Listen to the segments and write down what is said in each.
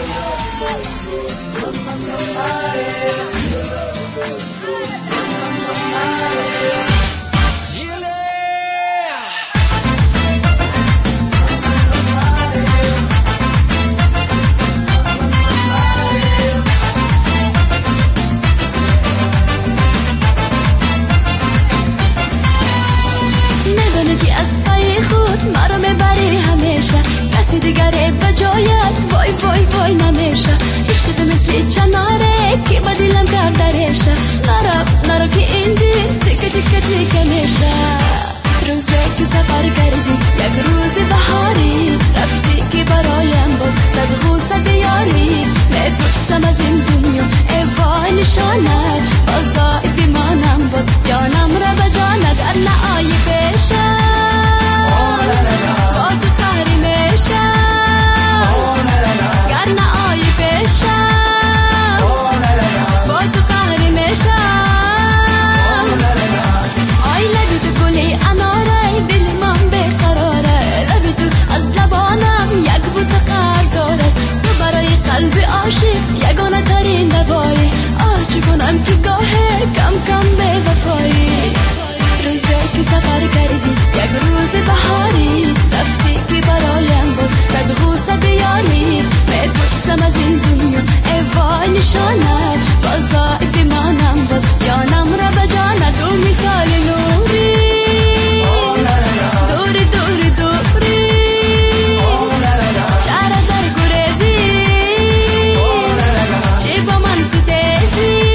مرا میبری همیشه کسی دیگره به جایت وای وای وای نمیشه عشق تو مثل چناره که با دلم کرده ریشه نرو که این دل تیکه تیکه تیکه میشه روزه که سفر کردی یک روز بهاری رفتی که برایم باز تبغوصه بیاری میپرسم از این دنیا ای وای نشانت بازای بیمانم باز جانم را به جانت نه آیی پیشه با تو قهری میشم گر نه آیی پیشم با تو قهری میشم آی لبی تو گلی اناره دل من بیقراره لبی تو از لبانم یک بوسه قرض داره تو برای قلب عاشق یگانه ترین دوایی چگونم که گاهه کم کم بی‌وفایی روزه که سفر کردی یک روز بهاری رفتی که برایم باز تبغوصه بیاری میپرسم از این دنیا ای وای نشانت بازای بیمانم باز جانم را به جانت تو مثال نوری دوری دوری دوری چرا در گریزی چی با من ستیزی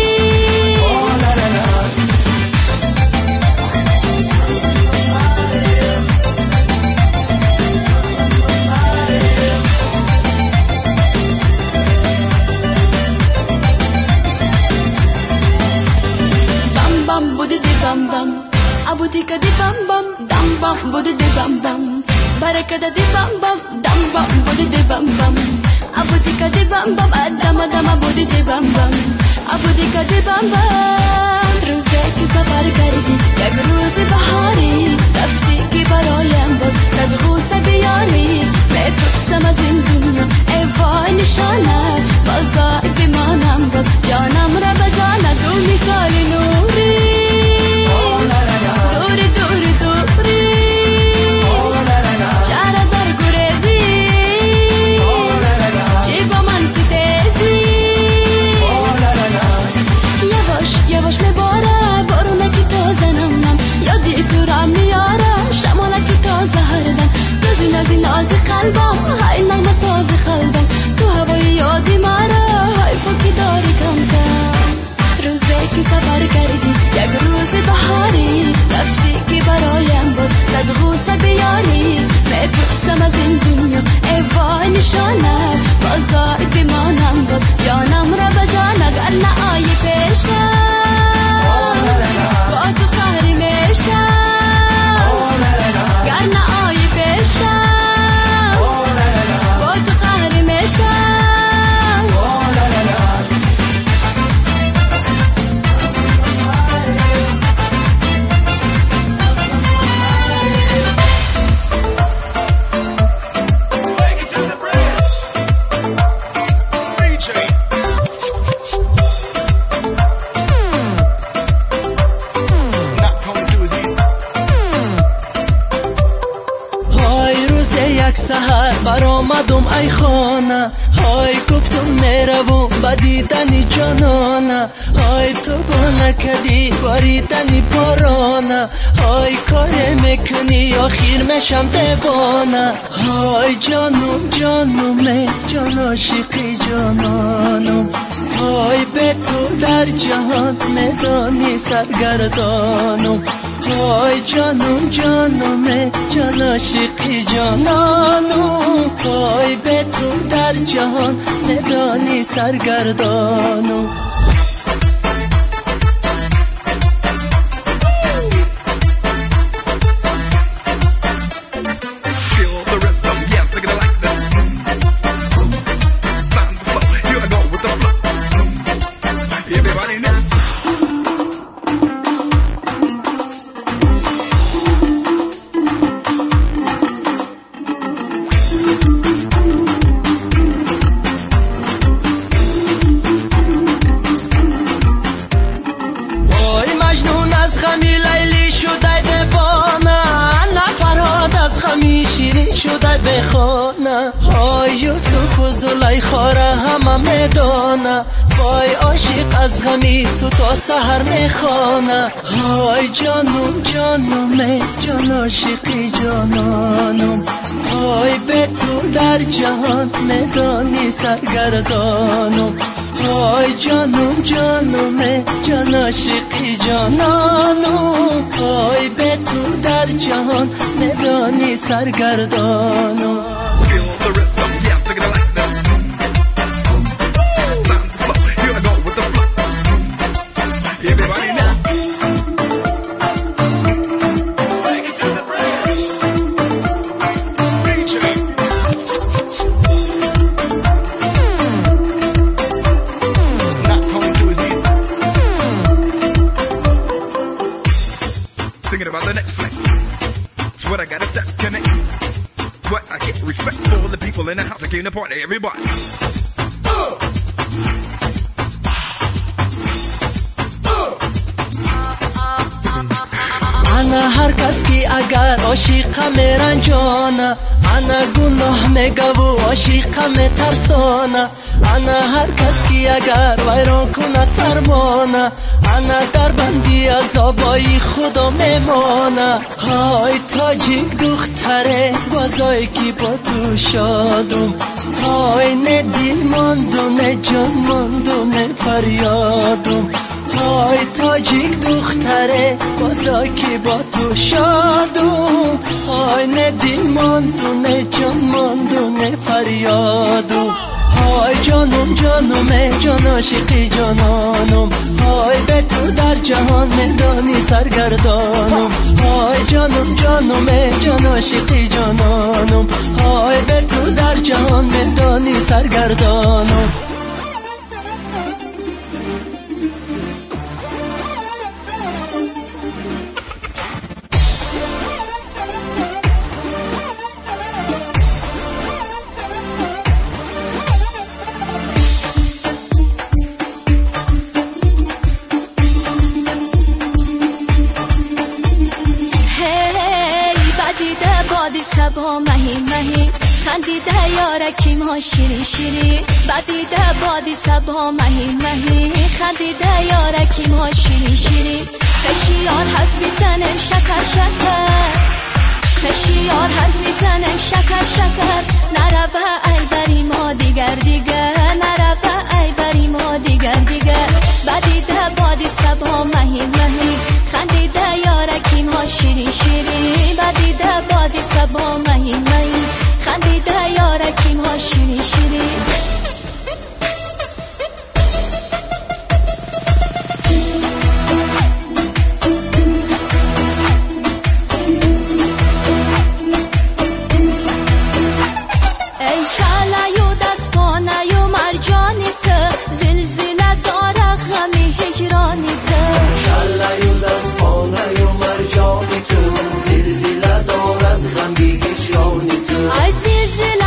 Abudi ka di bam bam dam bam budi di bam bam barakada di bam bam dam bam budi di bam bam abudi ka di bam bam adama dama budi di bam bam abudi ka di bam bam روزه که سفر کردی یک روز بهاری رفتی که برایم باز تبغوصه بیاری میپرسم از این دنیا ای وای نشانت بازای بیمانم باز جانم را به جانت تو مثال نوری دوری دوری دوری چرا در گریزی چی با من ستیزی یواش یواش میباره بارونه که تازه نم یادی تو را میاره شمانه که تازه هردم نازی نازی نازی قلبم های نغمه ساز قلبم تو هوای یادی ماره های فکی داری کم کم روزه که سفر کردی یک روز بهاری رفتی که برایم باز تبغوصه بیاری میپرسم از این دنیا ای وای نشانت بازای بیمانم باز جانم را به جانت نه آیی پیشم با تو قهری میشم گر نه آیی پیشم با تو قهری میشم سحر برآمدم ای خانه های گفتم میروم بدیدنی جانانه های تو با نکدی باریدنی پارانه های کار میکنی آخیر میشم دیوانه های جانم جانم جان عاشقی جانانم های به تو در جهان میدانی سرگردانم های جانم جانم جان عاشقی جانانم های به تو در جهان میدانی سرگردانم شده بخونه های یوسف و زلیخا را همه میدانه وای عاشق از غمی تو تا سحر میخوانه های جانم جانم جان عاشقی جانانم های به تو در جهان میدانی سرگردانم های جانم جانم جان عاشقی جانانم های به تو در جهان میدانی سرگردانم Thinking about the next flight. It's what I gotta step connect. What I get respect for all the people in the house. I came to party, everybody. انا هر کس که اگر عاشق میرنجانه انا گناه میگه و عاشق میترسانه انا هر کس که اگر ویران کند فرمانه انا در بندی عذابای خدا میمانه های تاجیک دختره بازایی که با تو شادم های نه دل ماندو نه جان ماندو نه فریادم های تاجیک دختره بازایی که با تو شادم های نه دل ماندو نه جان ماندو نه فریادم های جانم جانم جان عاشقی جانانم های به تو در جهان میدانی سرگردانم های جانم جانم جان عاشقی جانانم های به تو در جهان میدانی سرگردانم سبا مهی مهی خندیده یارکیم ها شیری شیری بدیده بادی سبا مهی مهی خندیده یارکیم ها شیری شیری خشیار حد میزنم شکر شکر خشیار حد میزنم شکر شکر نربه ای بری ما دیگر دیگر نربه ای بری ما دیگر دیگر بدیده بادی سبا مهی مهی خندیده یارکیم ها شیری شیری بدیده بادی سبا مهی مهی خندیده یارکیم ها شیری شیری ای شعله دست پانه مرجانی ته زلزله داره غمی هجرانی ته شعله دست پانه مرجانی ته زلزله دارد غمی هجرانی ته ای زلزله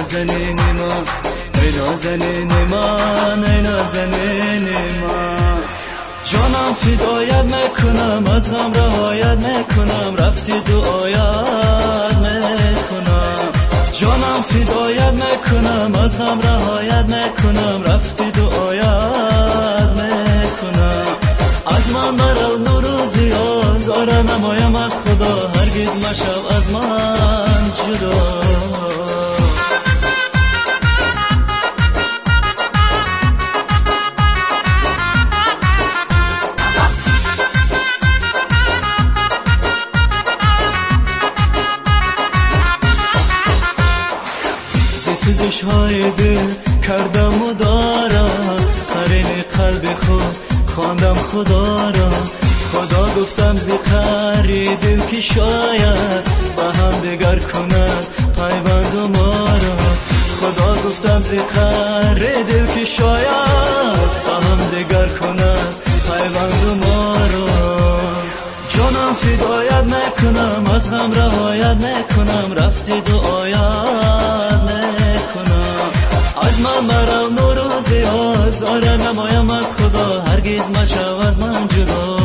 نازنین من ای نازنین من ای نازنین من جانم فدایت میکنم از غم رهایت میکنم رفتی دعایت میکنم جانم فدایت میکنم از غم رهایت میکنم رفتی دعایت میکنم از من برو نوروزی آزار نمایم از خدا هرگز مشو از من جدا سوزش های دل کردم و دارم قرین قلب خود خواندم خدا را خدا گفتم زیقری دل که شاید با هم دگر کند پیوند ما را خدا گفتم زیقری دل که شاید با هم دگر کند پیوند ما را جانم فدایت میکنم از غم رهایت میکنم رفتی دعایت میکنم از من مرو نوروزی آزار نمایم از خدا هرگز مشو از من جدا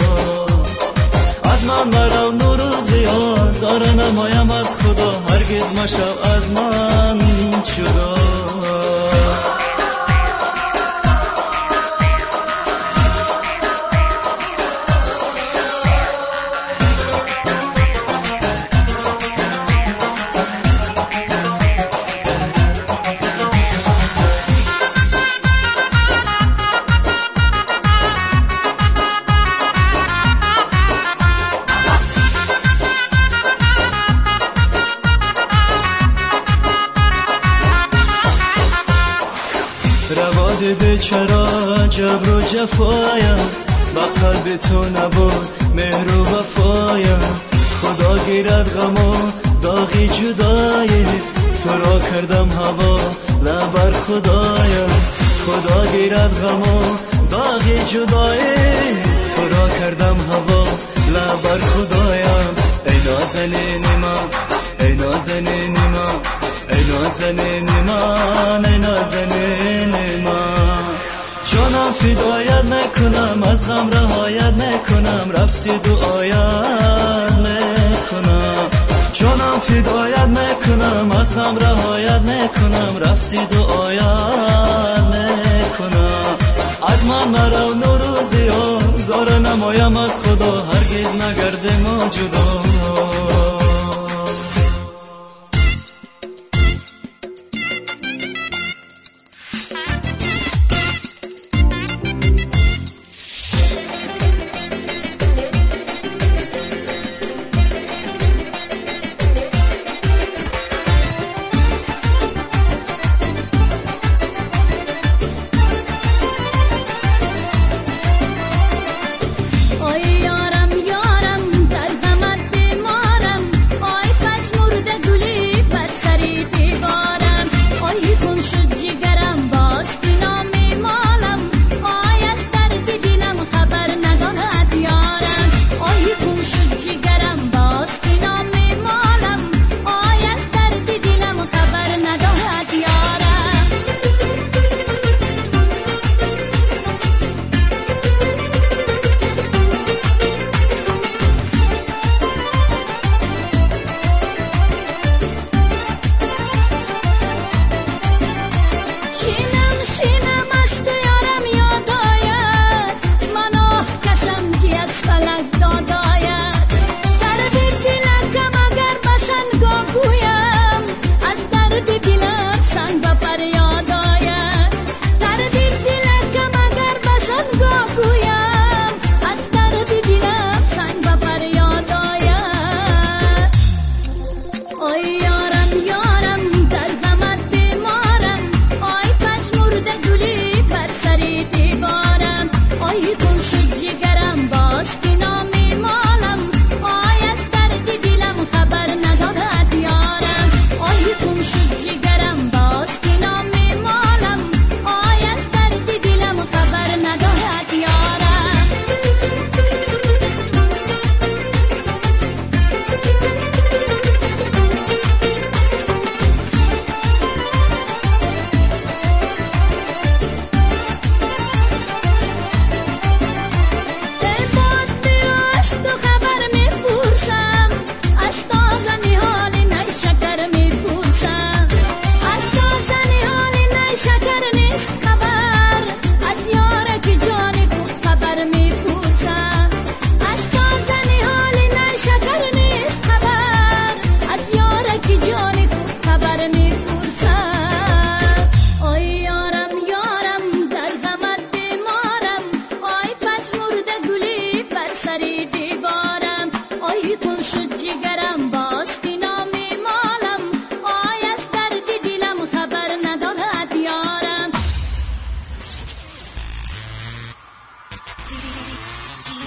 از من مرو نوروزی آزار نمایم از خدا هرگز مشو از من جدا رواد بیچاره جبر و جفایم با قلب تو نبود مهر و وفایم خدا گیرد غم و داغی جدایی تو را کردم هوا لبر خدایم خدا گیرد غم و داغی جدایی تو را کردم هوا لبر خدایم ای نازنین من ای نازنین من ای نازنین من ای نازنین من جانم فدایت میکنم از غم رهایت میکنم رفتی دعایت میکنم جانم فدایت میکنم از غم رهایت میکنم رفتی دعایت میکنم از من مرو نوروزی آزار نمایم از خدا هرگز نگرده ما جدا یارم در غمت بیمارم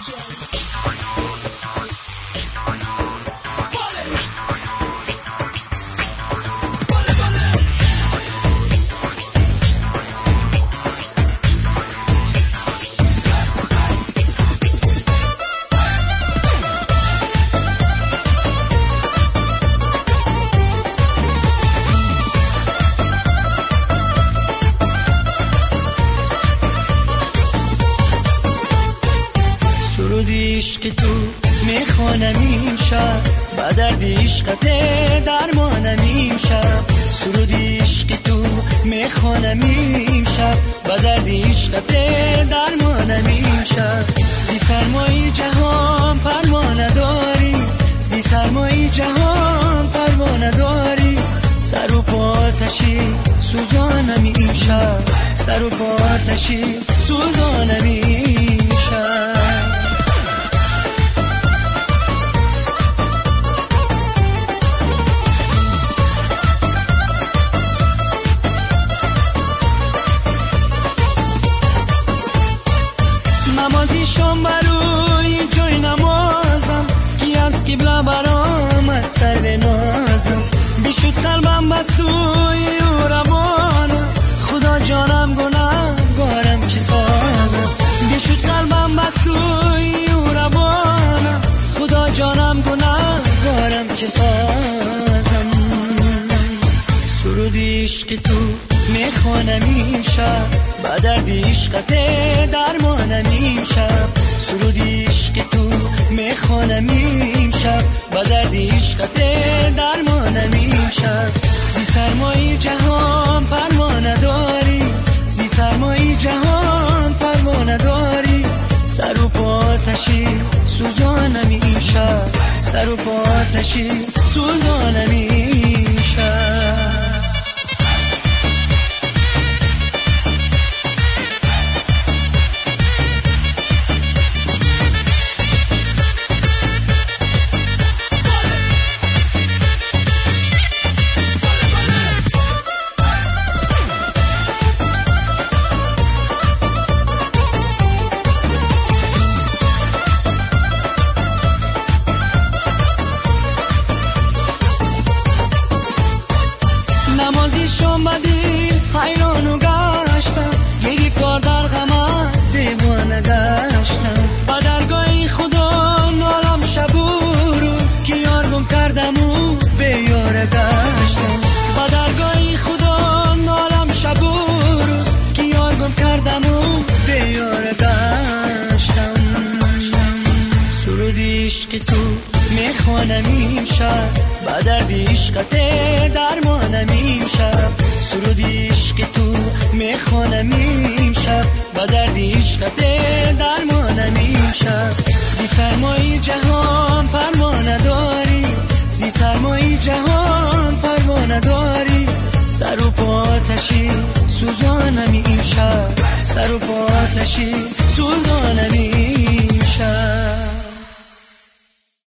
عشق تو میخوانم امشب با درد عشقت درمانم امشب سرود عشق تو میخوانم امشب با درد عشقت درمانم امشب زی سرمای جهان پروا نداری زی سرمای جهان پروا نداری سر و پا آتشی سوزانم امشب سر و پا آتشی سوزانم امشب نمازی شام بروی جای نمازم کی از قبله برآمد سر به نازم بیشود قلبم بستوی او روانم خدا جانم گناهکارم چه سازم بیشود قلبم بستوی او روانم خدا جانم گناهکارم چه سازم سرود عشق تو میخوانم امشب با درد عشقت درمانم امشب سرود عشق تو میخوانم امشب با درد عشقت درمانم امشب زی سرمای جهان پروا نداری زی سرمای جهان پروا نداری سر و پا آتشی سوزانم امشب سر و پا آتشی سوزانم امشب نمازی شام بدی حیران و گشتم گرفتار در غم دیوانه گشتم با درگاه خدا نالم شب و روز که یار گم کردم و به یار گشتم با درگاه خدا نالم شب و روز که یار گم کردم و به یار گشتم سرود عشق تو میخوانم امشب با درد عشقت درمانم امشب سرود عشق تو میخوانم امشب با درد عشقت درمانم امشب زی سرمای جهان پروا نداری زی سرمای جهان پروا نداری سر و پا آتشی سوزانم امشب سر و پا آتشی